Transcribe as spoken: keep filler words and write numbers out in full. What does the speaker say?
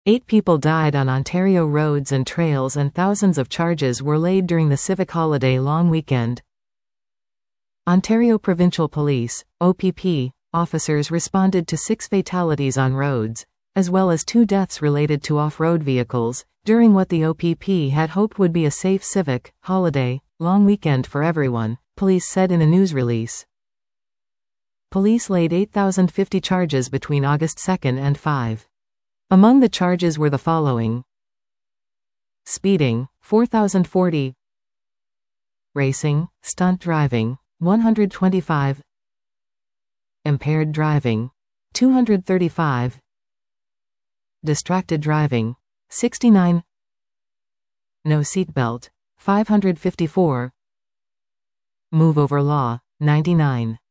Eight people died on Ontario roads and trails and thousands of charges were laid during the civic holiday long weekend. Ontario Provincial Police, O P P, officers responded to six fatalities on roads, as well as two deaths related to off-road vehicles, during what the O P P had hoped would be a safe civic holiday long weekend for everyone, police said in a news release. Police laid eight thousand fifty charges between August second and fifth. Among the charges were the following: speeding, four thousand forty; racing, stunt driving, one hundred twenty-five; impaired driving, two hundred thirty-five; distracted driving, sixty-nine; no seatbelt, five hundred fifty-four; move over law, ninety-nine.